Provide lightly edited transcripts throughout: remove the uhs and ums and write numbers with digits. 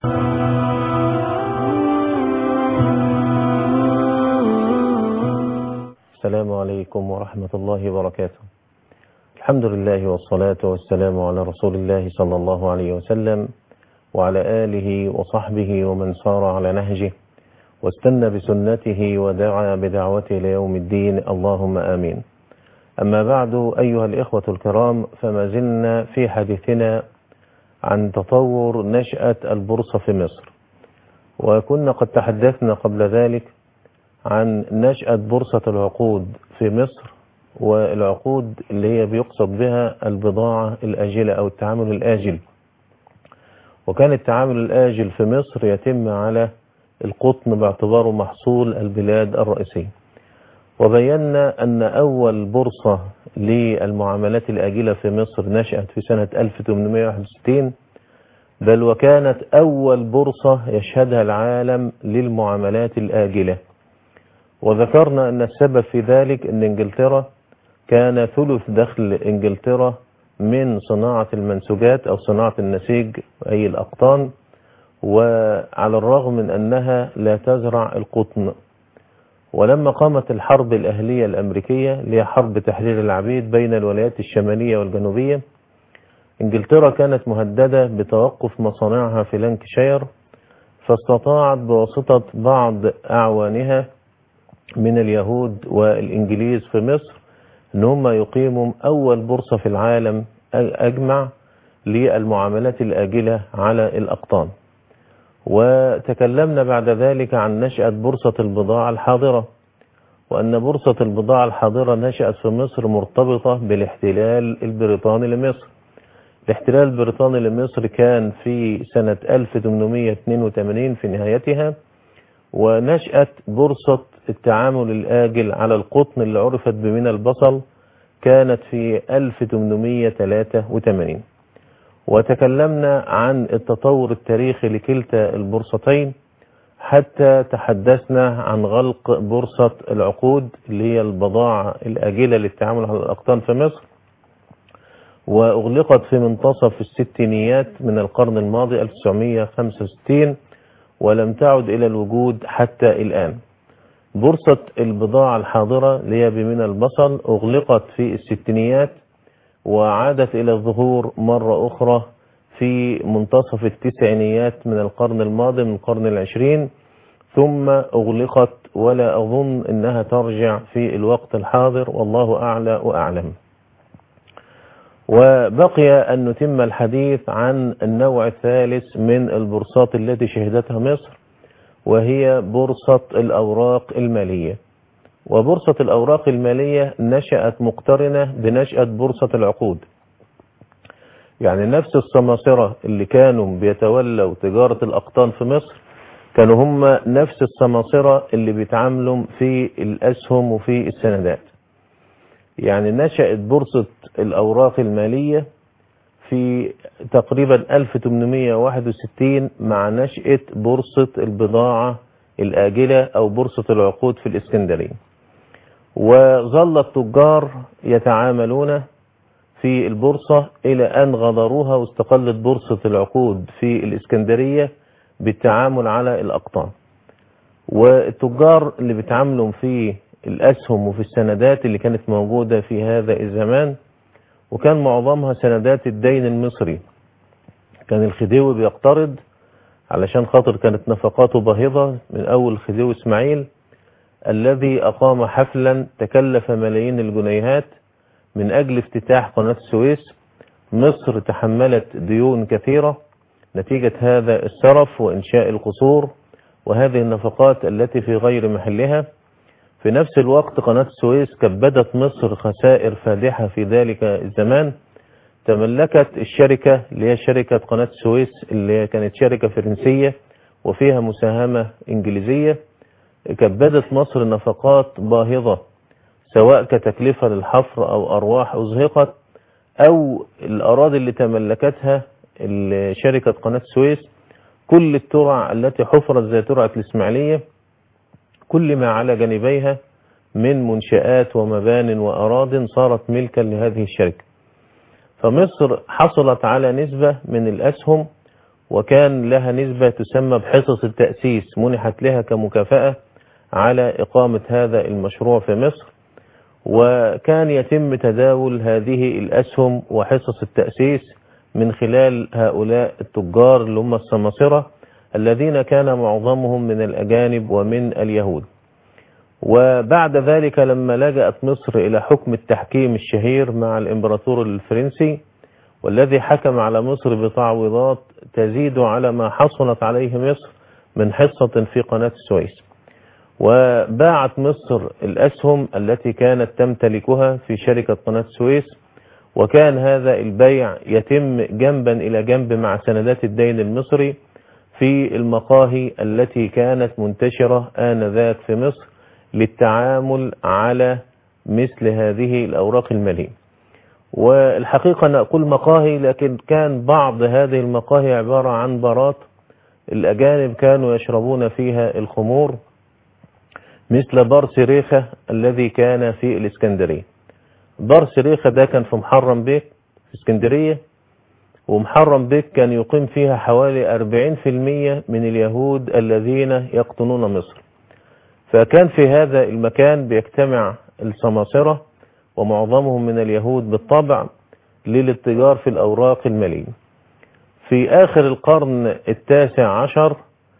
السلام عليكم ورحمة الله وبركاته. الحمد لله والصلاة والسلام على رسول الله صلى الله عليه وسلم وعلى آله وصحبه ومن سار على نهجه واستنى بسنته ودعا بدعوته ليوم الدين، اللهم آمين. أما بعد، أيها الإخوة الكرام، فما زلنا في حديثنا عن تطور نشأة البورصة في مصر، وكنا قد تحدثنا قبل ذلك عن نشأة بورصة العقود في مصر، والعقود اللي هي بيقصد بها البضاعة الآجلة أو التعامل الآجل. وكان التعامل الآجل في مصر يتم على القطن باعتباره محصول البلاد الرئيسية. وبينا أن أول بورصة للمعاملات الآجلة في مصر نشأت في سنة 1861، بل وكانت أول بورصة يشهدها العالم للمعاملات الآجلة. وذكرنا أن السبب في ذلك أن إنجلترا كان ثلث دخل إنجلترا من صناعة المنسوجات أو صناعة النسيج أي الأقطان، وعلى الرغم من أنها لا تزرع القطن. ولما قامت الحرب الأهلية الأمريكية اللي هي حرب تحرير العبيد بين الولايات الشمالية والجنوبية، إنجلترا كانت مهددة بتوقف مصانعها في لانكشاير، فاستطاعت بواسطة بعض أعوانها من اليهود والإنجليز في مصر أن هم يقيموا أول بورصة في العالم أجمع للمعاملات الآجلة على الأقطان. وتكلمنا بعد ذلك عن نشأة بورصة البضاعة الحاضرة، وأن بورصة البضاعة الحاضرة نشأت في مصر مرتبطة بالاحتلال البريطاني لمصر. الاحتلال البريطاني لمصر كان في سنة 1882 في نهايتها، ونشأت بورصة التعامل الآجل على القطن اللي عرفت بمينا البصل كانت في 1883. وتكلمنا عن التطور التاريخي لكلتا البورصتين حتى تحدثنا عن غلق بورصة العقود اللي هي البضاعة الآجلة للتعامل على الأقطان في مصر، وأغلقت في منتصف الستينيات من القرن الماضي 1965 ولم تعد إلى الوجود حتى الآن. بورصة البضاعة الحاضرة اللي هي بمينا البصل أغلقت في الستينيات وعادت إلى الظهور مرة أخرى في منتصف التسعينيات من القرن الماضي من القرن العشرين، ثم أغلقت ولا أظن أنها ترجع في الوقت الحاضر، والله أعلى وأعلم. وبقي أن نتم الحديث عن النوع الثالث من البورصات التي شهدتها مصر، وهي بورصة الأوراق المالية. وبورصة الأوراق المالية نشأت مقترنة بنشأة بورصة العقود، يعني نفس السماسرة اللي كانوا بيتولوا تجارة الأقطان في مصر كانوا هم نفس السماسرة اللي بيتعاملوا في الأسهم وفي السندات. يعني نشأت بورصة الأوراق المالية في تقريبا 1861 مع نشأة بورصة البضاعة الآجلة أو بورصة العقود في الإسكندرية. وظل التجار يتعاملون في البورصة إلى أن غادروها واستقلت بورصة العقود في الإسكندرية بالتعامل على الأقطان. والتجار اللي بيتعاملوا في الأسهم وفي السندات اللي كانت موجودة في هذا الزمان، وكان معظمها سندات الدين المصري، كان الخديوي بيقترض علشان خاطر كانت نفقاته باهظة من أول الخديوي إسماعيل الذي أقام حفلا تكلف ملايين الجنيهات من أجل افتتاح قناة السويس. مصر تحملت ديون كثيرة نتيجة هذا السرف وإنشاء القصور وهذه النفقات التي في غير محلها. في نفس الوقت قناة السويس كبدت مصر خسائر فادحة في ذلك الزمان. تملكت الشركة اللي هي شركة قناة السويس اللي كانت شركة فرنسية وفيها مساهمة إنجليزية، كبدت مصر نفقات باهظة سواء كتكلفة للحفر أو أرواح أزهقت أو الأراضي اللي تملكتها شركة قناة السويس. كل الترع التي حفرت زي ترعة الإسماعيلية، كل ما على جانبيها من منشآت ومبان وأراض صارت ملكا لهذه الشركة. فمصر حصلت على نسبة من الأسهم وكان لها نسبة تسمى بحصص التأسيس منحت لها كمكافأة على إقامة هذا المشروع في مصر. وكان يتم تداول هذه الأسهم وحصص التأسيس من خلال هؤلاء التجار اللي هم السماسرة الذين كان معظمهم من الأجانب ومن اليهود. وبعد ذلك لما لجأت مصر إلى حكم التحكيم الشهير مع الإمبراطور الفرنسي، والذي حكم على مصر بتعويضات تزيد على ما حصلت عليه مصر من حصة في قناة السويس، وباعت مصر الأسهم التي كانت تمتلكها في شركة قناة السويس، وكان هذا البيع يتم جنبا إلى جنب مع سندات الدين المصري في المقاهي التي كانت منتشرة آنذاك في مصر للتعامل على مثل هذه الأوراق المالية. والحقيقة نقول مقاهي، لكن كان بعض هذه المقاهي عبارة عن بارات الأجانب كانوا يشربون فيها الخمور، مثل بار سريخة الذي كان في الإسكندرية. بار سريخة ده كان في محرم بيك في اسكندرية، ومحرم بيك كان يقيم فيها حوالي 40% من اليهود الذين يقطنون مصر. فكان في هذا المكان بيجتمع السماسرة ومعظمهم من اليهود بالطبع للاتجار في الأوراق المالية. في آخر القرن التاسع عشر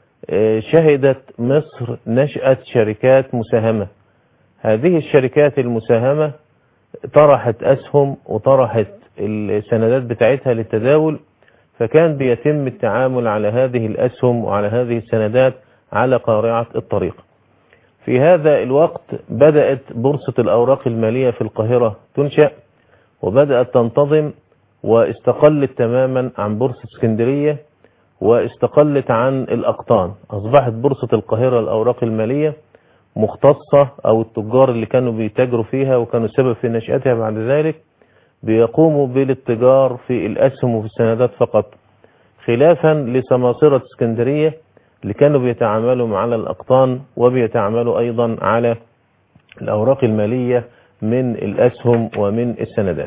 شهدت مصر نشأة شركات مساهمة. هذه الشركات المساهمة طرحت أسهم وطرحت السندات بتاعتها للتداول، فكان بيتم التعامل على هذه الأسهم وعلى هذه السندات على قارعة الطريق. في هذا الوقت بدأت بورصة الأوراق المالية في القاهرة تنشأ وبدأت تنتظم، واستقلت تماما عن بورصة اسكندرية واستقلت عن الأقطان. أصبحت بورصة القاهرة الأوراق المالية مختصة، أو التجار اللي كانوا بيتاجروا فيها وكانوا سبب في نشأتها بعد ذلك بيقوموا بالاتجار في الأسهم وفي السندات فقط، خلافا لسماسرة اسكندرية اللي كانوا بيتعاملوا على الأقطان وبيتعاملوا أيضا على الأوراق المالية من الأسهم ومن السندات.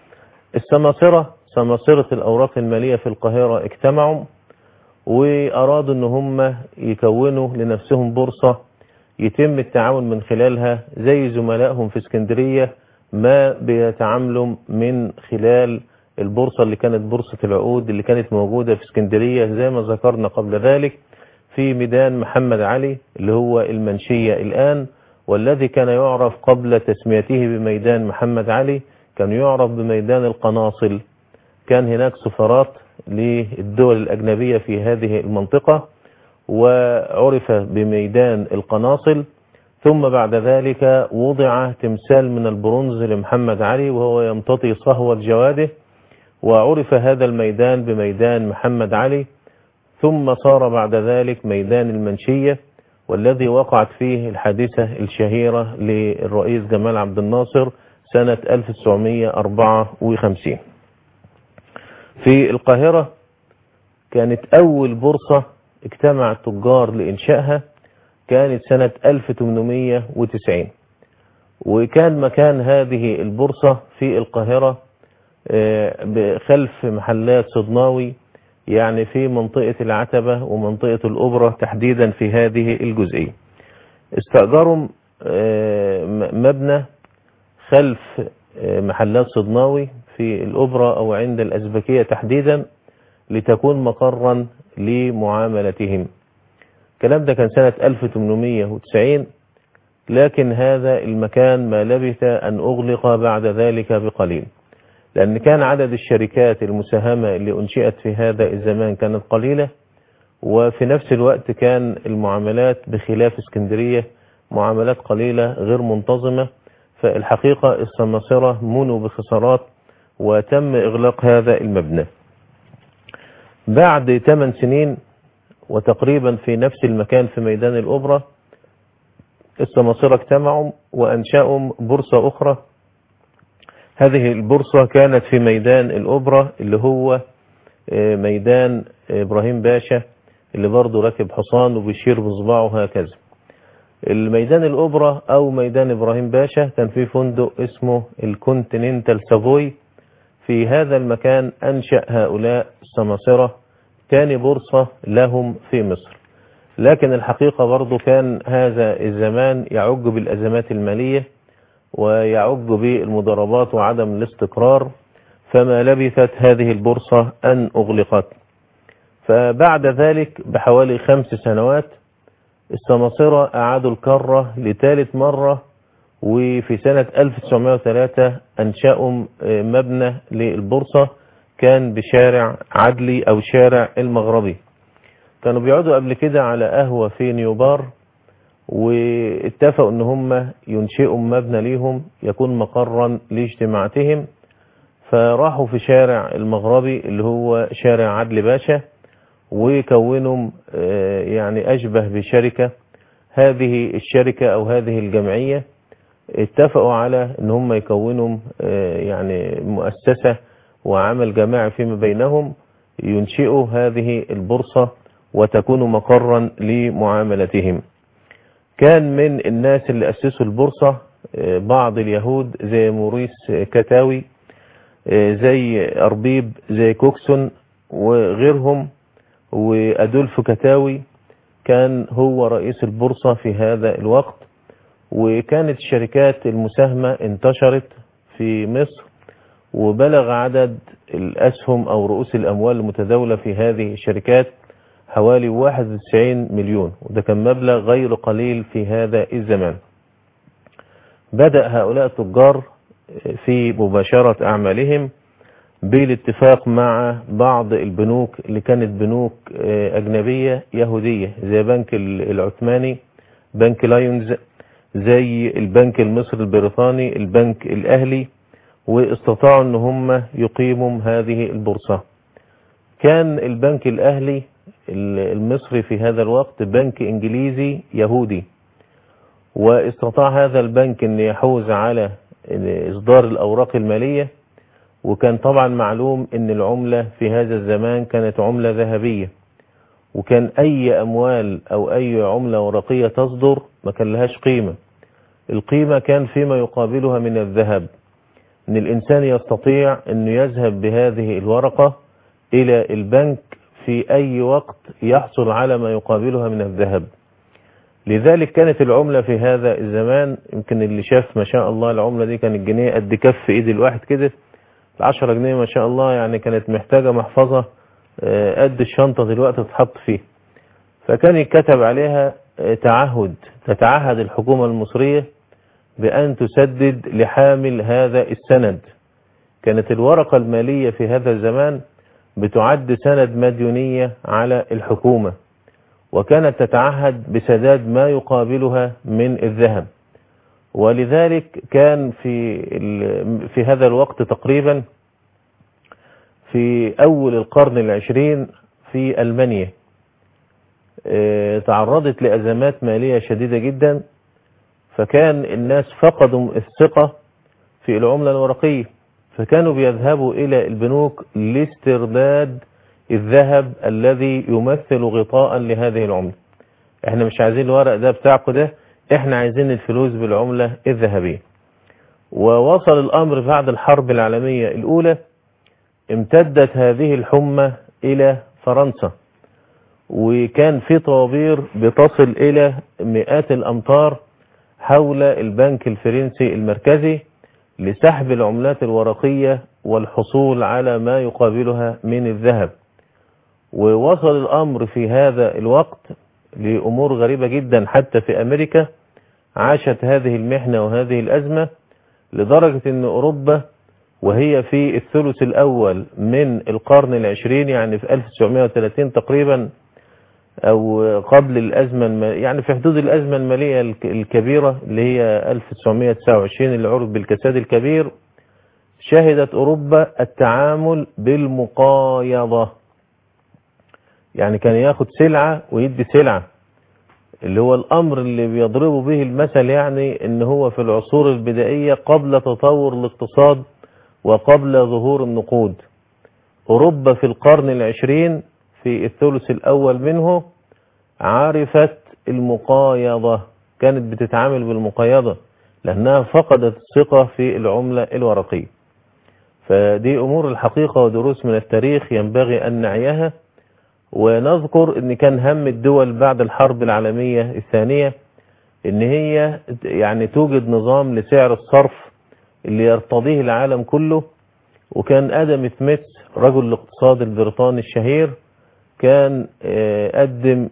سماسرة الأوراق المالية في القاهرة اجتمعوا وأرادوا أن هم يكونوا لنفسهم بورصة يتم التعامل من خلالها زي زملائهم في اسكندرية ما بيتعاملوا من خلال البورصة اللي كانت بورصة العقود اللي كانت موجودة في اسكندرية زي ما ذكرنا قبل ذلك في ميدان محمد علي اللي هو المنشية الآن، والذي كان يعرف قبل تسميته بميدان محمد علي كان يعرف بميدان القناصل. كان هناك سفارات للدول الأجنبية في هذه المنطقة وعرف بميدان القناصل. ثم بعد ذلك وضع تمثال من البرونز لمحمد علي وهو يمتطي صهوة جواده، وعرف هذا الميدان بميدان محمد علي. ثم صار بعد ذلك ميدان المنشية، والذي وقعت فيه الحادثة الشهيرة للرئيس جمال عبد الناصر سنة 1954. في القاهرة كانت أول بورصة اجتمع التجار لإنشائها كانت سنة 1890، وكان مكان هذه البورصة في القاهرة خلف محلات صدناوي، يعني في منطقة العتبة ومنطقة الأوبرا تحديدا في هذه الجزئية. استأجروا مبنى خلف محلات صدناوي في الأوبرا أو عند الأزبكية تحديدا لتكون مقرا لمعاملتهم. الكلام ده كان سنة 1890، لكن هذا المكان ما لبث أن أغلق بعد ذلك بقليل، لأن كان عدد الشركات المساهمة اللي أنشئت في هذا الزمان كانت قليلة، وفي نفس الوقت كان المعاملات بخلاف اسكندرية معاملات قليلة غير منتظمة. فالحقيقة السماسرة منوا بخسارات وتم إغلاق هذا المبنى. بعد 8 سنين وتقريبا في نفس المكان في ميدان الأوبرا السماسرة اجتمعوا وأنشأوا بورصة أخرى. هذه البورصة كانت في ميدان الأوبرا اللي هو ميدان إبراهيم باشا اللي برضه راكب حصان وبيشير بصباعه هكذا. الميدان الأوبرا أو ميدان إبراهيم باشا كان فيه فندق اسمه الكونتيننتال سافوي. في هذا المكان أنشأ هؤلاء السماسرة تاني بورصة لهم في مصر. لكن الحقيقة برضو كان هذا الزمان يعج بالأزمات المالية ويعج بالمضاربات وعدم الاستقرار، فما لبثت هذه البورصة أن أغلقت. فبعد ذلك بحوالي 5 سنوات السماسرة أعادوا الكرة لثالث مرة، وفي سنة 1903 أنشأوا مبنى للبورصة كان بشارع عدلي أو شارع المغربي. كانوا بيقعدوا قبل كده على قهوة في نيوبار، واتفقوا ان هم ينشئوا مبنى ليهم يكون مقرا لاجتماعاتهم، فراحوا في شارع المغربي اللي هو شارع عدلي باشا، وكونوا يعني أشبه بشركة. هذه الشركة أو هذه الجمعية اتفقوا على ان هم يكونوا يعني مؤسسة وعمل جماعي فيما بينهم، ينشئوا هذه البورصة وتكون مقرا لمعاملتهم. كان من الناس اللي أسسوا البورصة بعض اليهود زي موريس كتاوي، زي أربيب، زي كوكسون وغيرهم، وأدولف كتاوي كان هو رئيس البورصة في هذا الوقت. وكانت الشركات المساهمة انتشرت في مصر، وبلغ عدد الأسهم أو رؤوس الأموال المتداولة في هذه الشركات حوالي 91 مليون، وده كان مبلغ غير قليل في هذا الزمان. بدأ هؤلاء التجار في مباشرة أعمالهم بالاتفاق مع بعض البنوك اللي كانت بنوك أجنبية يهودية، زي بنك العثماني، بنك لايونز، زي البنك المصري البريطاني، البنك الأهلي، واستطاعوا ان هم يقيموا هذه البورصة. كان البنك الأهلي المصري في هذا الوقت بنك إنجليزي يهودي، واستطاع هذا البنك أن يحوز على إصدار الأوراق المالية. وكان طبعا معلوم أن العملة في هذا الزمان كانت عملة ذهبية، وكان أي أموال أو أي عملة ورقية تصدر ما كان لهاش قيمة. القيمة كان فيما يقابلها من الذهب، أن الإنسان يستطيع أن يذهب بهذه الورقة إلى البنك في أي وقت يحصل على ما يقابلها من الذهب. لذلك كانت العملة في هذا الزمان، يمكن اللي شاف ما شاء الله العملة دي كان الجنيه قد كف إيد الواحد كده، 10 جنيه ما شاء الله يعني كانت محتاجة محفظة قد الشنطة دلوقتي تتحط فيه. فكان يتكتب عليها تعهد، تتعهد الحكومة المصرية بأن تسدد لحامل هذا السند. كانت الورقة المالية في هذا الزمان بتعد سند مديونية على الحكومة، وكانت تتعهد بسداد ما يقابلها من الذهب. ولذلك كان في هذا الوقت تقريبا في أول القرن العشرين في ألمانيا تعرضت لأزمات مالية شديدة جدا، فكان الناس فقدوا الثقة في العملة الورقية، فكانوا بيذهبوا إلى البنوك لاسترداد الذهب الذي يمثل غطاء لهذه العملة. احنا مش عايزين الورق ده بتاعكم ده، احنا عايزين الفلوس بالعملة الذهبية. ووصل الأمر بعد الحرب العالمية الأولى، امتدت هذه الحمى إلى فرنسا، وكان في طوابير بتصل إلى مئات الأمتار حول البنك الفرنسي المركزي لسحب العملات الورقية والحصول على ما يقابلها من الذهب. ووصل الأمر في هذا الوقت لأمور غريبة جدا، حتى في أمريكا عاشت هذه المحنة وهذه الأزمة، لدرجة أن أوروبا وهي في الثلث الأول من القرن العشرين، يعني في 1930 تقريبا، أو قبل الأزمة يعني في حدود الأزمة المالية الكبيرة اللي هي 1929 اللي عرف بالكساد الكبير، شهدت أوروبا التعامل بالمقايضة. يعني كان ياخد سلعة ويدي سلعة، اللي هو الأمر اللي بيضربوا به المثل، يعني إن هو في العصور البدائية قبل تطور الاقتصاد وقبل ظهور النقود. أوروبا في القرن العشرين في الثلث الأول منه عرفت المقايضة، كانت بتتعامل بالمقايضة لأنها فقدت الثقة في العملة الورقية. فدي أمور الحقيقة ودروس من التاريخ ينبغي أن نعيها، ونذكر ان كان هم الدول بعد الحرب العالمية الثانية ان هي يعني توجد نظام لسعر الصرف اللي يرتضيه العالم كله. وكان ادم سميث رجل الاقتصاد البريطاني الشهير كان قدم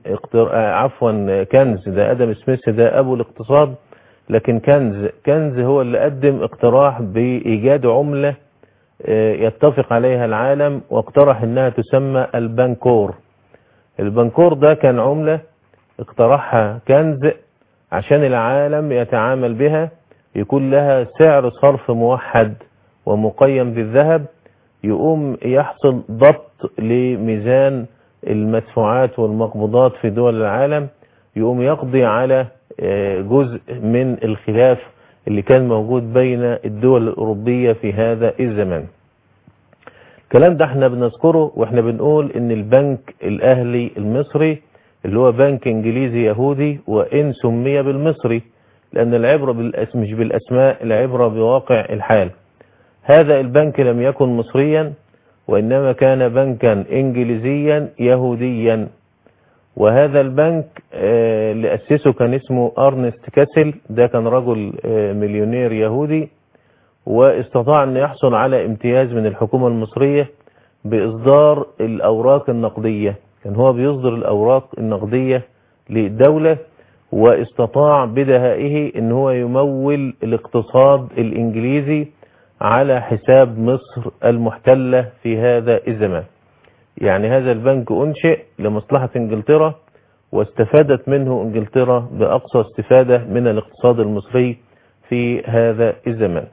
كنز، ده ادم سميث ده ابو الاقتصاد، لكن كنز هو اللي قدم اقتراح بايجاد عملة يتفق عليها العالم، واقترح انها تسمى البنكور. البنكور ده كان عملة اقترحها كنز عشان العالم يتعامل بها، يكون لها سعر صرف موحد ومقيم بالذهب، يقوم يحصل ضبط لميزان المدفوعات والمقبوضات في دول العالم، يقوم يقضي على جزء من الخلاف اللي كان موجود بين الدول الأوروبية في هذا الزمان. الكلام ده احنا بنذكره واحنا بنقول ان البنك الأهلي المصري اللي هو بنك انجليزي يهودي، وان سمي بالمصري لان العبرة مش بالاسماء، العبرة بواقع الحال. هذا البنك لم يكن مصريا، وانما كان بنكا انجليزيا يهوديا. وهذا البنك اللي أسسه كان اسمه أرنست كاسل، ده كان رجل مليونير يهودي، واستطاع أن يحصل على امتياز من الحكومة المصرية بإصدار الأوراق النقدية. كان هو بيصدر الأوراق النقدية للدولة، واستطاع بدهائه أن هو يمول الاقتصاد الإنجليزي على حساب مصر المحتلة في هذا الزمان. يعني هذا البنك أنشئ لمصلحة انجلترا، واستفادت منه انجلترا بأقصى استفادة من الاقتصاد المصري في هذا الزمان.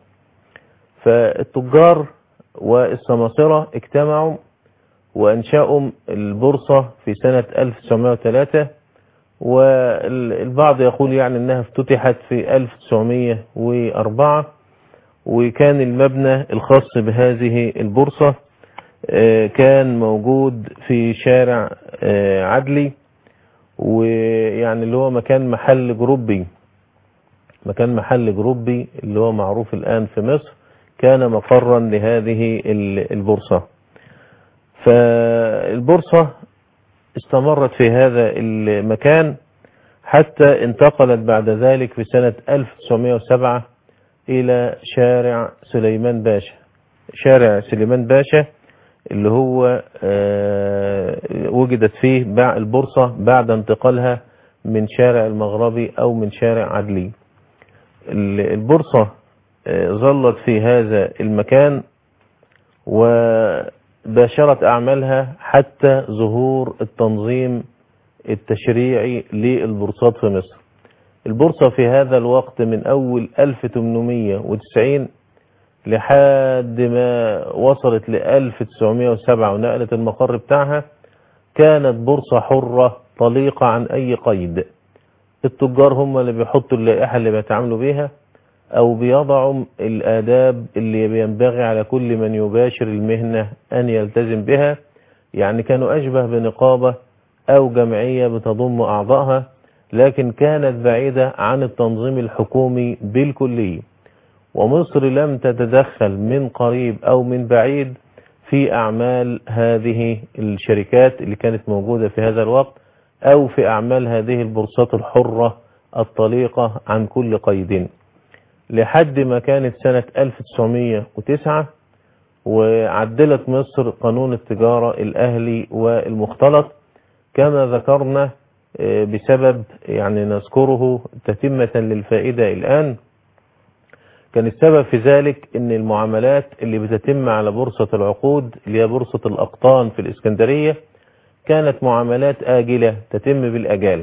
فالتجار والسماسرة اجتمعوا وأنشأوا البورصة في سنة 1903، والبعض يقول يعني أنها افتتحت في 1904. وكان المبنى الخاص بهذه البورصة كان موجود في شارع عدلي، ويعني اللي هو مكان محل جروبي اللي هو معروف الآن في مصر، كان مقرا لهذه البورصة. فالبورصة استمرت في هذا المكان حتى انتقلت بعد ذلك في سنة 1907 إلى شارع سليمان باشا اللي هو وجدت فيه البورصة بعد انتقالها من شارع المغربي أو من شارع عدلي. البورصة ظلت في هذا المكان وباشرت أعمالها حتى ظهور التنظيم التشريعي للبورصات في مصر. البورصة في هذا الوقت من أول 1890 لحد ما وصلت ل 1907 ونقلت المقر بتاعها، كانت بورصة حرة طليقة عن أي قيد. التجار هم اللي بيحطوا اللائحة اللي بيتعاملوا بيها، أو بيضعوا الآداب اللي بينبغي على كل من يباشر المهنة أن يلتزم بها. يعني كانوا أشبه بنقابة أو جمعية بتضم أعضائها، لكن كانت بعيدة عن التنظيم الحكومي بالكلية. ومصر لم تتدخل من قريب أو من بعيد في أعمال هذه الشركات اللي كانت موجودة في هذا الوقت، أو في أعمال هذه البورصات الحرة الطليقة عن كل قيد، لحد ما كانت سنة 1909 وعدلت مصر قانون التجارة الأهلي والمختلط كما ذكرنا، بسبب يعني نذكره تتمة للفائدة الآن. كان السبب في ذلك ان المعاملات اللي بتتم على بورصة العقود اللي هي بورصة الأقطان في الإسكندرية كانت معاملات آجلة تتم بالأجال.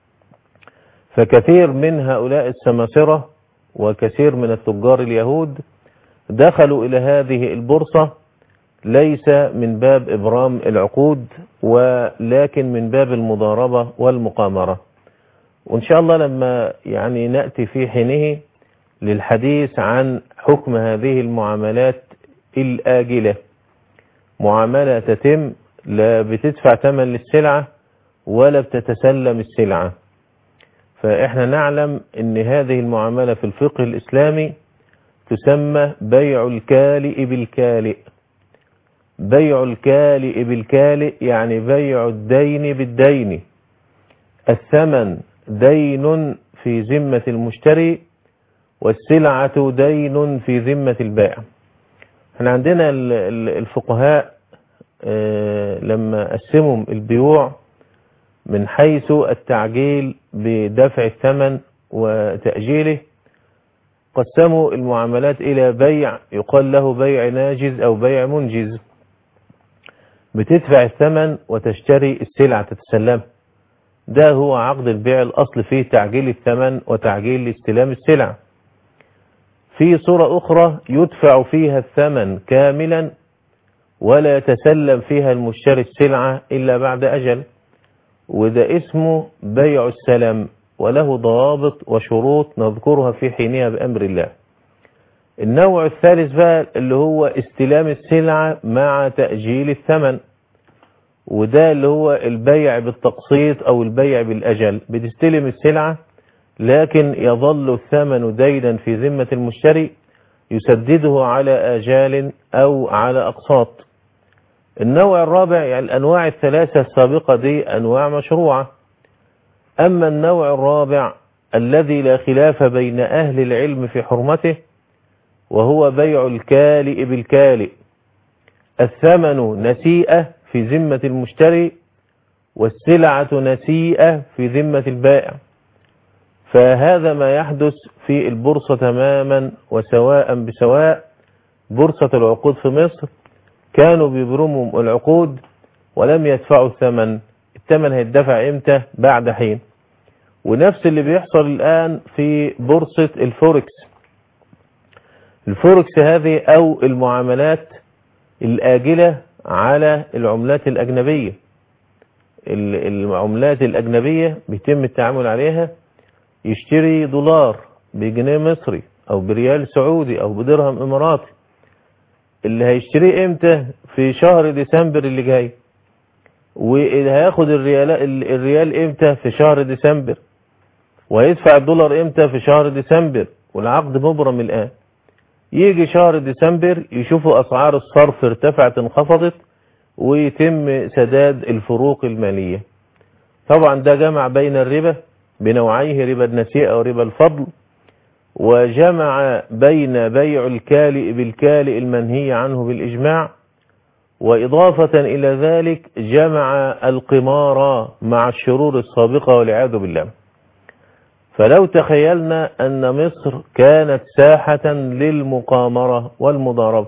فكثير من هؤلاء السماسرة وكثير من التجار اليهود دخلوا إلى هذه البورصة ليس من باب إبرام العقود، ولكن من باب المضاربة والمقامرة. وإن شاء الله لما يعني نأتي في حينه للحديث عن حكم هذه المعاملات الآجلة، معاملة تتم لا بتدفع ثمن للسلعة ولا بتتسلم السلعة. فإحنا نعلم أن هذه المعاملة في الفقه الإسلامي تسمى بيع الكالئ بالكالئ. بيع الكالئ بالكالئ يعني بيع الدين بالدين. الثمن دين في ذمة المشتري والسلعة دين في ذمة البائع. احنا عندنا الفقهاء لما قسموا البيوع من حيث التعجيل بدفع الثمن وتأجيله، قسموا المعاملات إلى بيع يقال له بيع ناجز أو بيع منجز. بتدفع الثمن وتشتري السلعة تتسلمها، ده هو عقد البيع الأصل فيه تعجيل الثمن وتعجيل استلام السلعة. في صورة أخرى يدفع فيها الثمن كاملا ولا يتسلم فيها المشتري السلعة إلا بعد أجل، وده اسمه بيع السلم، وله ضوابط وشروط نذكرها في حينها بأمر الله. النوع الثالث بقى اللي هو استلام السلعة مع تأجيل الثمن، وده اللي هو البيع بالتقسيط أو البيع بالأجل. بتستلم السلعة لكن يظل الثمن دينا في ذمة المشتري يسدده على آجال أو على أقساط. النوع الرابع، يعني الأنواع الثلاثة السابقة دي أنواع مشروعة. أما النوع الرابع الذي لا خلاف بين أهل العلم في حرمته وهو بيع الكالئ بالكالئ. الثمن نسيئة في ذمة المشتري والسلعة نسيئة في ذمة البائع. فهذا ما يحدث في البورصة تماما وسواء بسواء. بورصة العقود في مصر كانوا بيبرموا العقود ولم يدفعوا الثمن. الثمن هيدفع امتى؟ بعد حين. ونفس اللي بيحصل الآن في بورصة الفوركس. الفوركس هذه أو المعاملات الآجلة على العملات الأجنبية. العملات الأجنبية بيتم التعامل عليها، يشتري دولار بجنيه مصري أو بريال سعودي أو بدرهم إماراتي. اللي هيشتريه امتى؟ في شهر ديسمبر اللي جاي. واللي هياخد الريال امتى؟ في شهر ديسمبر. وهيدفع الدولار امتى؟ في شهر ديسمبر. والعقد مبرم الآن. يجي شهر ديسمبر يشوفوا أسعار الصرف ارتفعت انخفضت ويتم سداد الفروق المالية. طبعا ده جمع بين الربا بنوعيه، ربا النسيئة وربا الفضل، وجمع بين بيع الكالئ بالكالئ المنهي عنه بالإجماع، وإضافة إلى ذلك جمع القمار مع الشرور السابقة والعياذ بالله. فلو تخيلنا أن مصر كانت ساحة للمقامرة والمضاربة،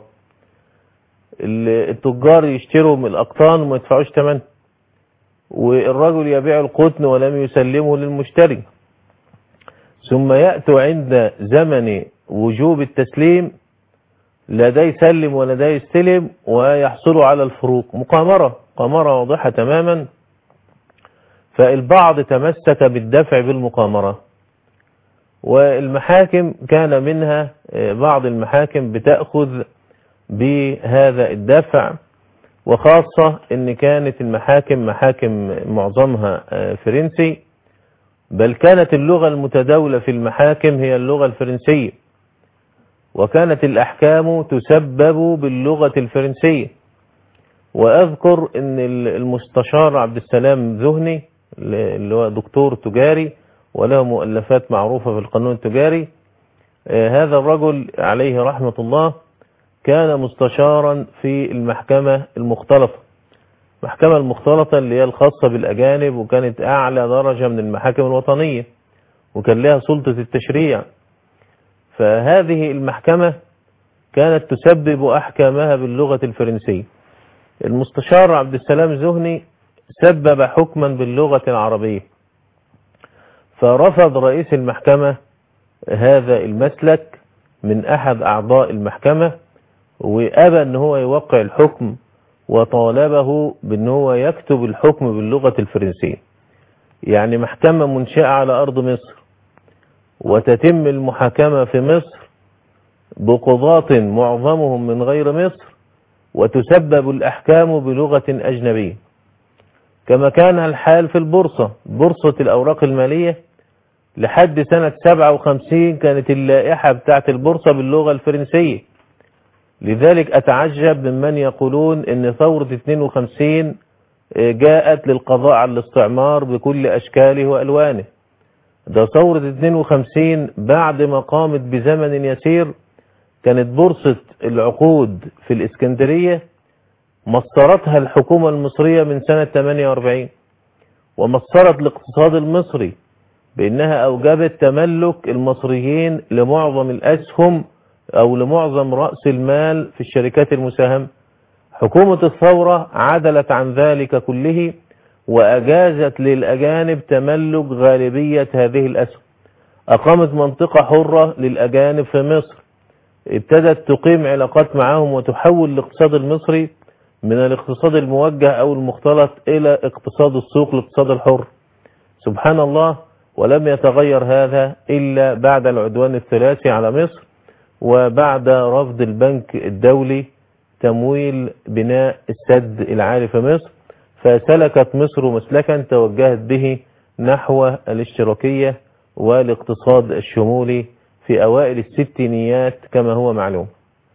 التجار يشتروا من الأقطان وما يدفعوش ثمن، والرجل يبيع القطن ولم يسلمه للمشتري، ثم يأتوا عند زمن وجوب التسليم لا ده يسلم ولا ده يستلم ويحصلوا على الفروق. مقامرة واضحة تماما. فالبعض تمسك بالدفع بالمقامرة، والمحاكم كان منها بعض المحاكم بتأخذ بهذا الدفع، وخاصة ان كانت المحاكم محاكم معظمها فرنسي، بل كانت اللغة المتداولة في المحاكم هي اللغة الفرنسية، وكانت الأحكام تسبب باللغة الفرنسية. وأذكر ان المستشار عبد السلام ذهني اللي هو دكتور تجاري وله مؤلفات معروفة في القانون التجاري، هذا الرجل عليه رحمة الله كان مستشارا في المحكمة المختلطة. المحكمة المختلطة اللي هي الخاصة بالأجانب، وكانت أعلى درجة من المحاكم الوطنية وكان لها سلطة التشريع. فهذه المحكمة كانت تسبب أحكامها باللغة الفرنسية. المستشار عبد السلام ذهني سبب حكما باللغة العربية، فرفض رئيس المحكمة هذا المسلك من أحد أعضاء المحكمة، وأبى أن هو يوقع الحكم، وطالبه بأن هو يكتب الحكم باللغة الفرنسية. يعني محكمة منشأة على أرض مصر وتتم المحاكمة في مصر بقضاة معظمهم من غير مصر، وتسبب الأحكام بلغة أجنبية. كما كان الحال في البورصة، بورصة الأوراق المالية لحد سنة 57 كانت اللائحة بتاعت البورصة باللغة الفرنسية، لذلك أتعجب ممن يقولون إن ثورة 52 جاءت للقضاء على الاستعمار بكل أشكاله وألوانه. ده ثورة 52 بعد ما قامت بزمن يسير كانت بورصة العقود في الإسكندرية مصرتها الحكومة المصرية من سنة 48، ومصرت الاقتصاد المصري بأنها أوجبت تملك المصريين لمعظم الأسهم أو لمعظم رأس المال في الشركات المساهمة. حكومة الثورة عدلت عن ذلك كله وأجازت للأجانب تملك غالبية هذه الأسهم. أقامت منطقة حرة للأجانب في مصر، ابتدت تقيم علاقات معهم وتحول الاقتصاد المصري من الاقتصاد الموجه أو المختلط إلى اقتصاد السوق، الاقتصاد الحر. سبحان الله، ولم يتغير هذا إلا بعد العدوان الثلاثي على مصر وبعد رفض البنك الدولي تمويل بناء السد العالي في مصر، فسلكت مصر مسلكا توجهت به نحو الاشتراكية والاقتصاد الشمولي في أوائل الستينيات كما هو معلوم.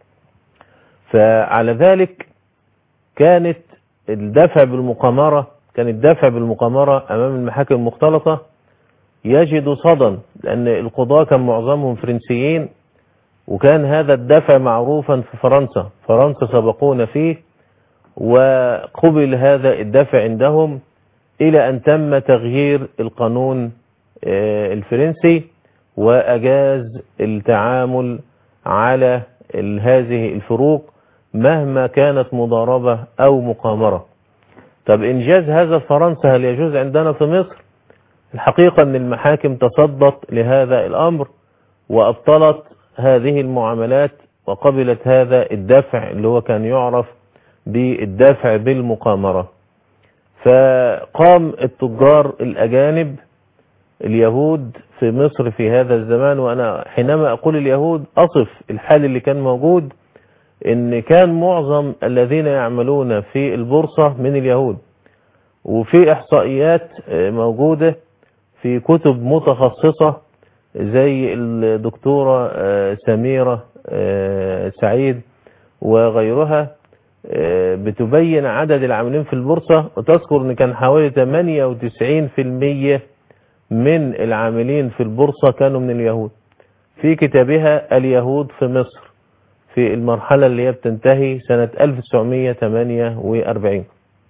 فعلى ذلك كانت الدفع بالمقامرة أمام المحاكم المختلطة يجد صدى، لأن القضاة كان معظمهم فرنسيين، وكان هذا الدفع معروفا في فرنسا سبقونا فيه، وقبل هذا الدفع عندهم إلى أن تم تغيير القانون الفرنسي وأجاز التعامل على هذه الفروق مهما كانت مضاربة أو مقامرة. طب إنجاز هذا في فرنسا هل يجوز عندنا في مصر؟ الحقيقة أن المحاكم تصدت لهذا الأمر وأبطلت هذه المعاملات وقبلت هذا الدفع اللي هو كان يعرف بالدفع بالمقامرة. فقام التجار الأجانب اليهود في مصر في هذا الزمان، وأنا حينما أقول اليهود أصف الحال اللي كان موجود، إن كان معظم الذين يعملون في البورصة من اليهود، وفي إحصائيات موجودة في كتب متخصصة زي الدكتورة سميرة سعيد وغيرها بتبين عدد العاملين في البورصة، وتذكر ان كان حوالي 98% من العاملين في البورصة كانوا من اليهود. في كتابها اليهود في مصر في المرحلة اللي هي بتنتهي سنة 1948،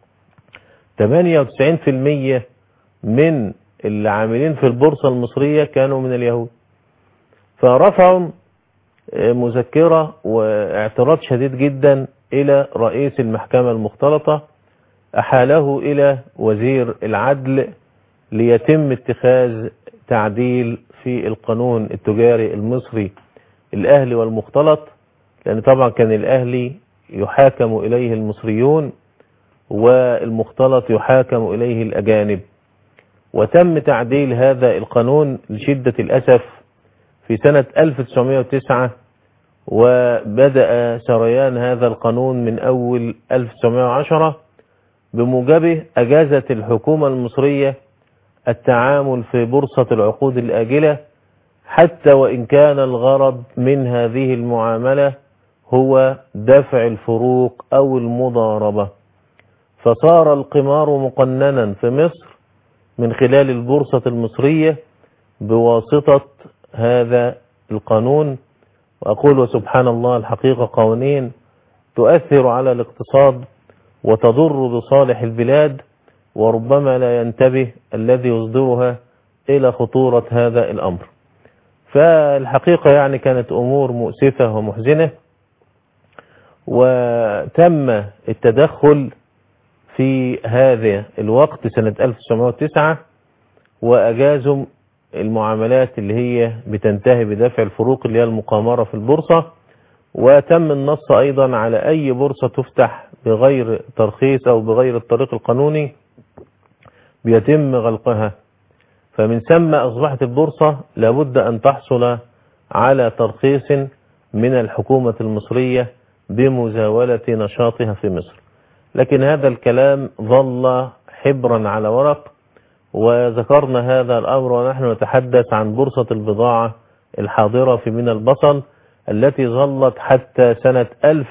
98% من العاملين في البورصة المصرية كانوا من اليهود. فرفعوا مذكرة واعتراض شديد جدا إلى رئيس المحكمة المختلطة، أحاله إلى وزير العدل ليتم اتخاذ تعديل في القانون التجاري المصري الأهلي والمختلط، لأن طبعا كان الأهلي يحاكم إليه المصريون والمختلط يحاكم إليه الأجانب. وتم تعديل هذا القانون لشدة الأسف في سنة 1909، وبدأ سريان هذا القانون من أول 1910. بموجبه أجازت الحكومة المصرية التعامل في بورصة العقود الآجلة، حتى وإن كان الغرض من هذه المعاملة هو دفع الفروق أو المضاربة. فصار القمار مقننا في مصر من خلال البورصة المصرية بواسطة هذا القانون. وأقول وسبحان الله، الحقيقة قوانين تؤثر على الاقتصاد وتضر بصالح البلاد، وربما لا ينتبه الذي يصدرها إلى خطورة هذا الأمر. فالحقيقة يعني كانت أمور مؤسفة ومحزنة، وتم التدخل في هذا الوقت سنة 1909 وأجازوا المعاملات اللي هي بتنتهي بدفع الفروق اللي هي المقامرة في البورصة، وتم النص أيضا على أي بورصة تفتح بغير ترخيص أو بغير الطريق القانوني بيتم غلقها. فمن ثم أصبحت البورصة لابد أن تحصل على ترخيص من الحكومة المصرية بمزاولة نشاطها في مصر. لكن هذا الكلام ظل حبرا على ورق، وذكرنا هذا الأمر ونحن نتحدث عن بورصة البضاعة الحاضرة في من البصل التي ظلت حتى سنة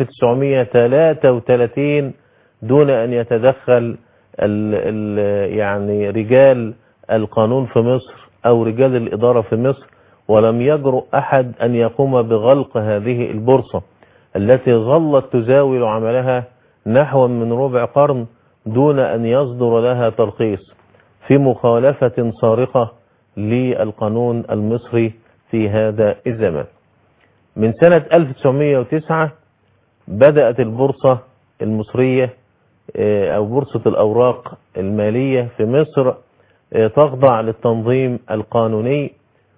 1933 دون أن يتدخل يعني رجال القانون في مصر أو رجال الإدارة في مصر، ولم يجرؤ أحد أن يقوم بغلق هذه البورصة التي ظلت تزاول عملها نحو من ربع قرن دون أن يصدر لها ترخيص، في مخالفة صارخة للقانون المصري في هذا الزمان. من سنة 1909 بدأت البورصة المصرية أو بورصة الأوراق المالية في مصر تخضع للتنظيم القانوني،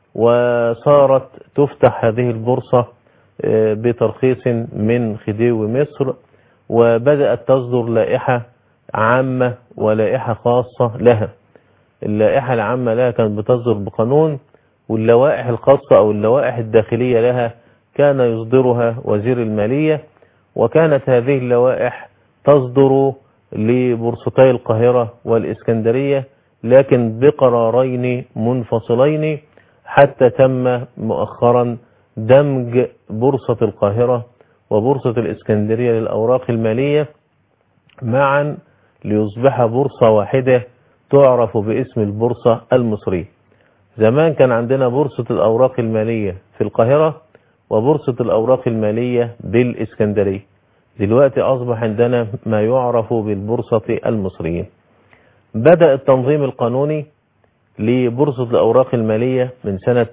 وصارت تفتح هذه البورصة بترخيص من خديوي مصر، وبدأت تصدر لائحة عامة ولائحة خاصة لها. اللائحة العامة لها كانت بتصدر بقانون، واللوائح الخاصة أو اللوائح الداخلية لها كان يصدرها وزير المالية. وكانت هذه اللوائح تصدر لبورصتي القاهرة والإسكندرية، لكن بقرارين منفصلين، حتى تم مؤخرا دمج بورصة القاهرة وبورصة الإسكندرية للأوراق المالية معا ليصبح بورصة واحدة تعرف باسم البورصة المصرية. زمان كان عندنا بورصة الأوراق المالية في القاهرة وبورصة الأوراق المالية بالإسكندرية، دلوقتي أصبح عندنا ما يعرف بالبورصة المصرية. بدأ التنظيم القانوني لبورصة الأوراق المالية من سنة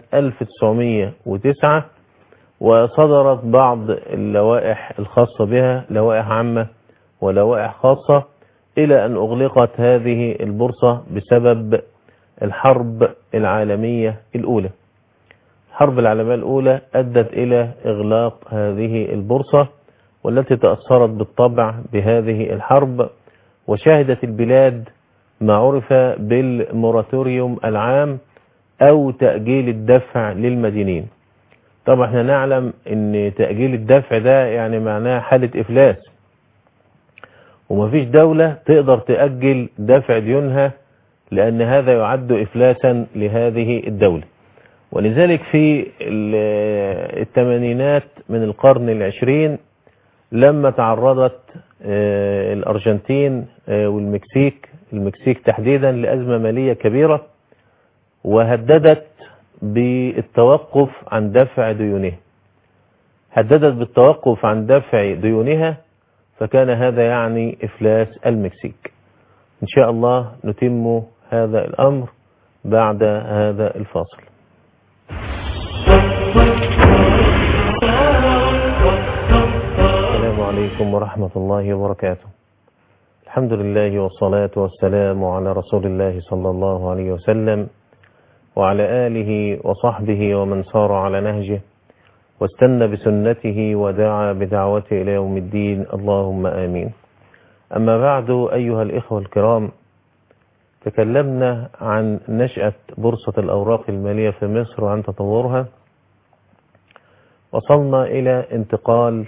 1909، وصدرت بعض اللوائح الخاصة بها، لوائح عامة ولوائح خاصة، إلى أن أغلقت هذه البورصة بسبب الحرب العالمية الأولى. الحرب العالمية الأولى أدت إلى إغلاق هذه البورصة، والتي تأثرت بالطبع بهذه الحرب، وشهدت البلاد ما عرف بالموراتوريوم العام أو تأجيل الدفع للمدينين. طبعا احنا نعلم ان تأجيل الدفع ده يعني معناه حالة إفلاس، ومفيش دولة تقدر تأجل دفع ديونها، لأن هذا يعد إفلاسا لهذه الدولة. ولذلك في الثمانينات من القرن العشرين لما تعرضت الأرجنتين والمكسيك تحديدا لأزمة مالية كبيرة، وهددت بالتوقف عن دفع ديونها، هددت بالتوقف عن دفع ديونها، فكان هذا يعني إفلاس المكسيك. إن شاء الله نتم هذا الأمر بعد هذا الفاصل. السلام عليكم ورحمة الله وبركاته. الحمد لله والصلاة والسلام على رسول الله صلى الله عليه وسلم وعلى آله وصحبه ومن سار على نهجه واستنى بسنته ودعا بدعوته إلى يوم الدين، اللهم آمين. أما بعد، أيها الإخوة الكرام، تكلمنا عن نشأة بورصة الأوراق المالية في مصر وعن تطورها. وصلنا إلى انتقال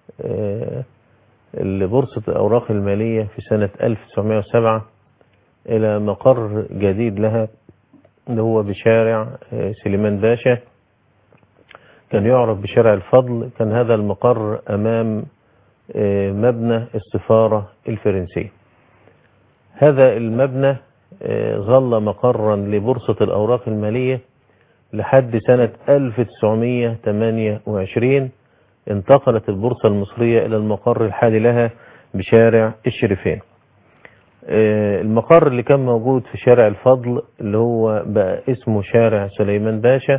بورصة الأوراق المالية في سنة 1907 إلى مقر جديد لها، اللي هو بشارع سليمان باشا، كان يعرف بشارع الفضل. كان هذا المقر أمام مبنى السفارة الفرنسية. هذا المبنى ظل مقرا لبورصة الأوراق المالية لحد سنة 1928 انتقلت البورصة المصرية إلى المقر الحالي لها بشارع الشريفين. المقر اللي كان موجود في شارع الفضل اللي هو بقى اسمه شارع سليمان باشا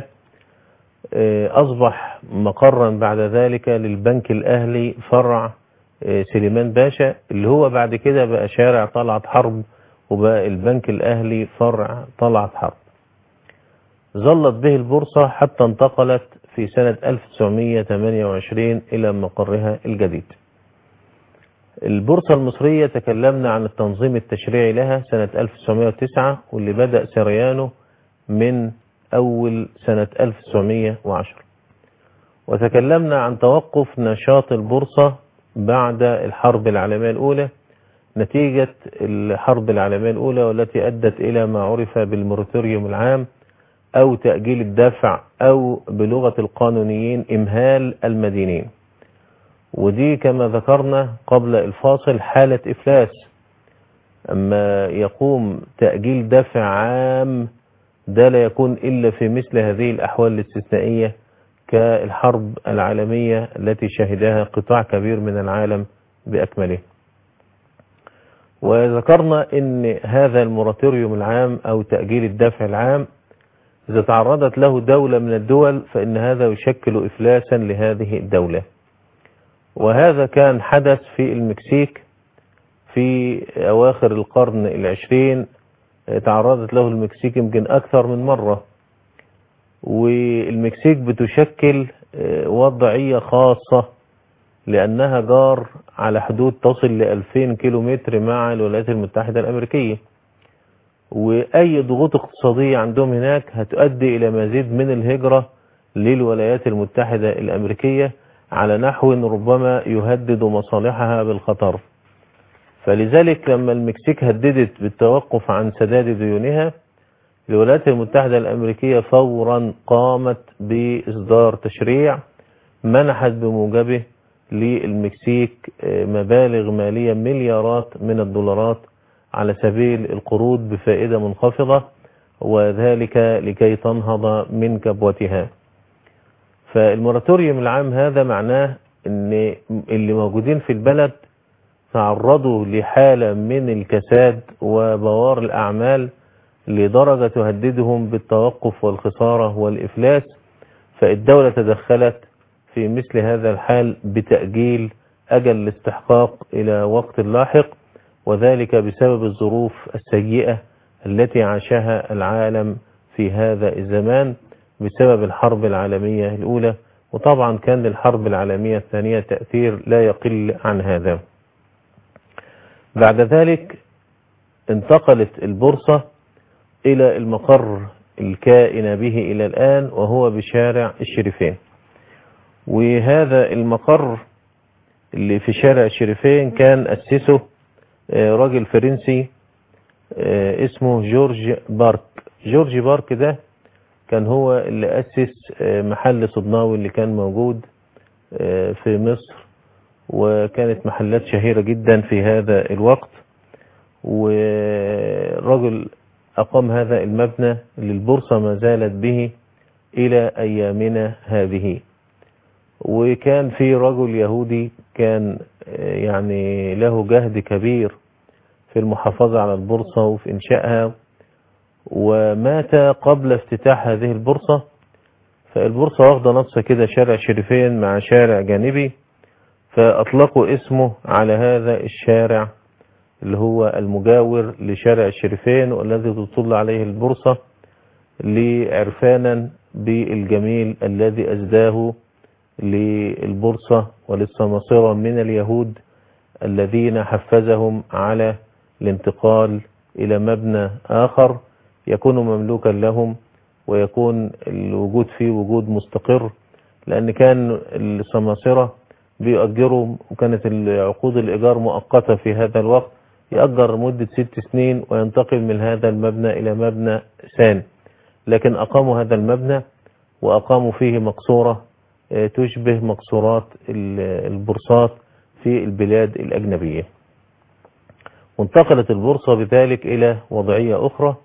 أصبح مقرا بعد ذلك للبنك الأهلي فرع سليمان باشا، اللي هو بعد كده بقى شارع طلعت حرب، وبقى البنك الأهلي فرع طلعت حرب. ظلت به البورصة حتى انتقلت في سنة 1928 إلى مقرها الجديد. البورصة المصرية تكلمنا عن التنظيم التشريعي لها سنة 1909، واللي بدأ سريانه من أول سنة 1910. وتكلمنا عن توقف نشاط البورصة بعد الحرب العالمية الأولى نتيجة الحرب العالمية الأولى، والتي أدت إلى ما عرف بالموراتوريوم العام، أو تأجيل الدفع أو بلغة القانونيين إمهال المدينين. ودي كما ذكرنا قبل الفاصل حالة إفلاس. أما يقوم تأجيل دفع عام ده لا يكون إلا في مثل هذه الأحوال الاستثنائية كالحرب العالمية التي شهدها قطاع كبير من العالم بأكمله. وذكرنا أن هذا الموراتوريوم العام أو تأجيل الدفع العام إذا تعرضت له دولة من الدول فإن هذا يشكل إفلاسا لهذه الدولة. وهذا كان حدث في المكسيك في أواخر القرن العشرين. تعرضت له المكسيك يمكن أكثر من مرة. والمكسيك بتشكل وضعية خاصة لأنها جار على حدود تصل ل2000 كيلومتر مع الولايات المتحدة الأمريكية. وأي ضغوط اقتصادية عندهم هناك هتؤدي إلى مزيد من الهجرة للولايات المتحدة الأمريكية على نحو ربما يهدد مصالحها بالخطر. فلذلك لما المكسيك هددت بالتوقف عن سداد ديونها، الولايات المتحدة الأمريكية فورا قامت بإصدار تشريع منحت بموجبه للمكسيك مبالغ مالية مليارات من الدولارات على سبيل القروض بفائدة منخفضة، وذلك لكي تنهض من كبوتها. فالموراتوريوم العام هذا معناه ان اللي موجودين في البلد تعرضوا لحالة من الكساد وبوار الأعمال لدرجة تهددهم بالتوقف والخسارة والإفلاس. فالدولة تدخلت في مثل هذا الحال بتأجيل أجل الاستحقاق إلى وقت لاحق، وذلك بسبب الظروف السيئة التي عاشها العالم في هذا الزمان بسبب الحرب العالمية الأولى. وطبعا كان للحرب العالمية الثانية تأثير لا يقل عن هذا. بعد ذلك انتقلت البورصة إلى المقر الكائن به إلى الآن وهو بشارع الشريفين. وهذا المقر اللي في شارع الشريفين كان أسسه راجل فرنسي اسمه جورج بارك. جورج بارك ده كان هو اللي أسس محل صدناوي اللي كان موجود في مصر، وكانت محلات شهيرة جدا في هذا الوقت. والرجل أقام هذا المبنى اللي البورصة ما زالت به إلى أيامنا هذه. وكان في رجل يهودي كان يعني له جهد كبير في المحافظة على البورصة وفي إنشائها، ومات قبل افتتاح هذه البورصة. فالبورصة واخدة نفسها كده شارع شريفين مع شارع جانبي، فأطلقوا اسمه على هذا الشارع اللي هو المجاور لشارع الشريفين والذي تطل عليه البورصة، لعرفانا بالجميل الذي أزداه للبورصة وللسماسرة من اليهود الذين حفزهم على الانتقال إلى مبنى آخر يكون مملوكا لهم ويكون الوجود فيه وجود مستقر. لأن كان السماسرة بيأجروا، وكانت عقود الإيجار مؤقتة في هذا الوقت، يأجر مدة 6 سنين وينتقل من هذا المبنى إلى مبنى ثاني. لكن أقاموا هذا المبنى وأقاموا فيه مقصورة تشبه مقصورات البورصات في البلاد الأجنبية. وانتقلت البورصة بذلك إلى وضعية أخرى.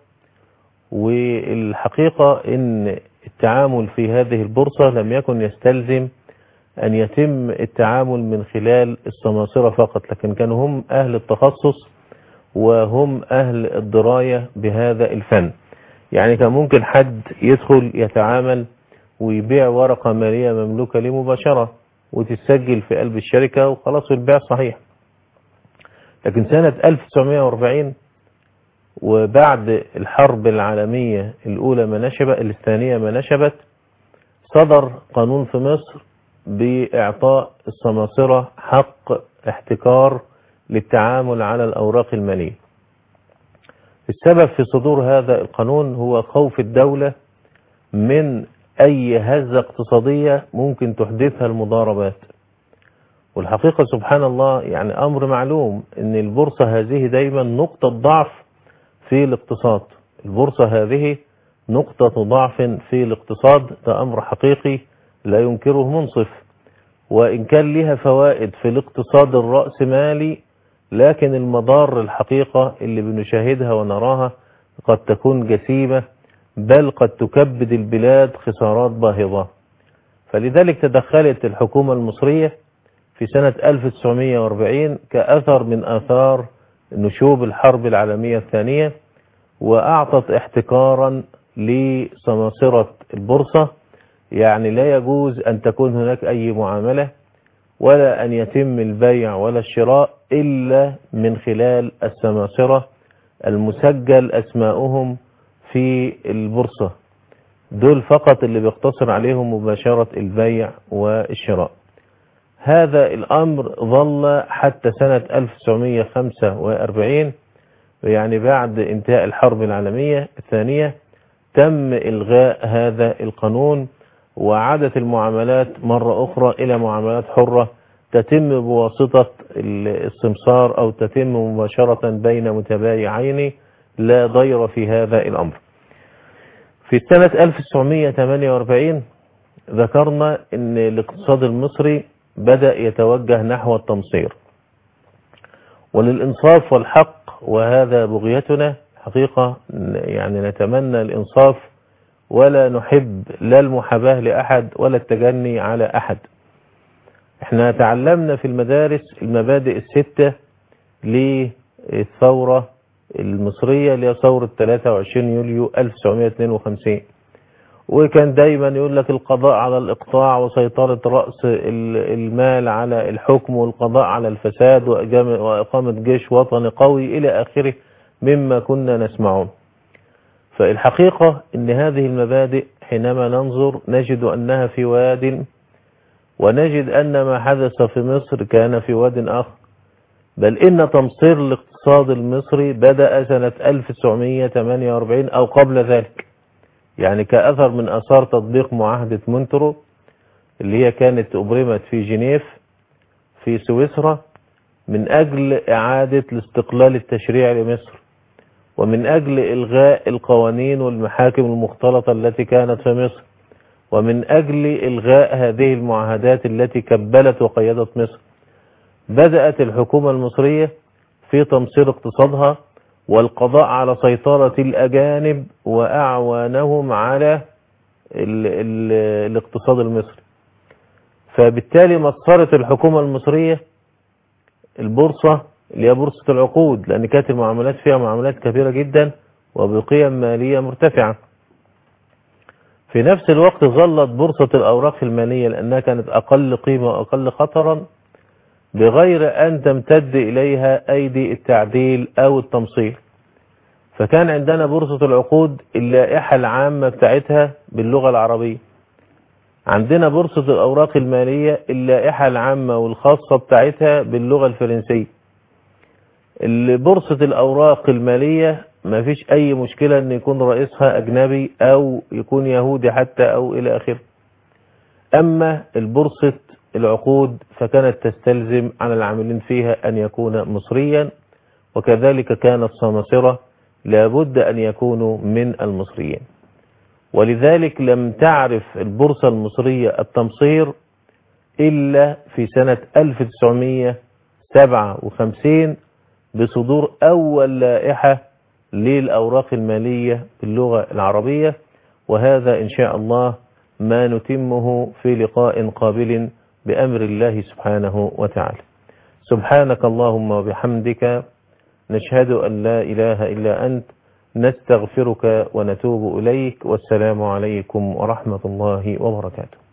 والحقيقة أن التعامل في هذه البورصة لم يكن يستلزم أن يتم التعامل من خلال السماسرة فقط، لكن كانوا هم أهل التخصص وهم أهل الدراية بهذا الفن. يعني كان ممكن حد يدخل يتعامل ويبيع ورقة مالية مملوكة له مباشرة وتتسجل في قلب الشركة وخلاص البيع صحيح. لكن سنة 1940 وبعد الحرب العالمية الأولى الثانية ما نشبت، صدر قانون في مصر بإعطاء السماسرة حق احتكار للتعامل على الأوراق المالية. السبب في صدور هذا القانون هو خوف الدولة من أي هزة اقتصادية ممكن تحدثها المضاربات. والحقيقة سبحان الله يعني أمر معلوم أن البورصة هذه دايما نقطة ضعف في الاقتصاد. البورصة هذه نقطة ضعف في الاقتصاد، ده أمر حقيقي لا ينكره منصف. وإن كان لها فوائد في الاقتصاد الرأسمالي، لكن المضار الحقيقة اللي بنشاهدها ونراها قد تكون جسيمة، بل قد تكبد البلاد خسارات باهظة. فلذلك تدخلت الحكومة المصرية في سنة 1940 كأثر من آثار نشوب الحرب العالمية الثانية، وأعطت احتكارا لسماسرة البورصة. يعني لا يجوز أن تكون هناك أي معاملة ولا أن يتم البيع ولا الشراء إلا من خلال السماسرة المسجل أسماؤهم في البورصة، دول فقط اللي بيقتصر عليهم مباشرة البيع والشراء. هذا الأمر ظل حتى سنة 1945، يعني بعد انتهاء الحرب العالمية الثانية تم إلغاء هذا القانون، وعادت المعاملات مرة أخرى إلى معاملات حرة تتم بواسطة السمسار أو تتم مباشرة بين متبايعين، لا ضير في هذا الأمر. في سنة 1948 ذكرنا أن الاقتصاد المصري بدأ يتوجه نحو التمصير، وللإنصاف والحق وهذا بغيتنا حقيقة، يعني نتمنى الإنصاف ولا نحب لا المحاباة لأحد ولا التجني على أحد. احنا تعلمنا في المدارس المبادئ الستة للثورة المصرية اللي هي ثورة 23 يوليو 1952، وكان دايما يقول لك القضاء على الإقطاع وسيطرة رأس المال على الحكم والقضاء على الفساد وإقامة جيش وطني قوي إلى آخره مما كنا نسمعون. فالحقيقة أن هذه المبادئ حينما ننظر نجد أنها في واد، ونجد أن ما حدث في مصر كان في واد آخر، بل إن تمصير الاقتصاد المصري بدأ سنة 1948 أو قبل ذلك، يعني كأثر من أثار تطبيق معاهدة مونترو اللي هي كانت أبرمت في جنيف في سويسرا من أجل إعادة الاستقلال التشريعي لمصر، ومن أجل إلغاء القوانين والمحاكم المختلطة التي كانت في مصر، ومن أجل إلغاء هذه المعاهدات التي كبلت وقيدت مصر. بدأت الحكومة المصرية في تمصير اقتصادها والقضاء على سيطرة الأجانب وأعوانهم على الاقتصاد المصري. فبالتالي مصرت الحكومة المصرية البورصة اللي هي بورصة العقود، لأن كانت المعاملات فيها معاملات كثيرة جدا وبقيم مالية مرتفعة. في نفس الوقت ظلت بورصة الأوراق المالية لأنها كانت أقل قيمة وأقل خطرا بغير أن تمتد إليها أيدي التعديل أو التمصير. فكان عندنا بورصة العقود اللائحة العامة بتاعتها باللغة العربية، عندنا بورصة الأوراق المالية اللائحة العامة والخاصة بتاعتها باللغة الفرنسية. بورصة الأوراق المالية ما فيش أي مشكلة أن يكون رئيسها أجنبي أو يكون يهودي حتى أو إلى آخره. أما البورصة العقود فكانت تستلزم على العاملين فيها أن يكون مصريا، وكذلك كانت سماسرة لابد أن يكونوا من المصريين. ولذلك لم تعرف البورصة المصرية التمصير إلا في سنة 1957 بصدور أول لائحة للأوراق المالية باللغة العربية، وهذا إن شاء الله ما نتمه في لقاء قابل بأمر الله سبحانه وتعالى. سبحانك اللهم وبحمدك، نشهد أن لا إله إلا أنت، نستغفرك ونتوب إليك، والسلام عليكم ورحمة الله وبركاته.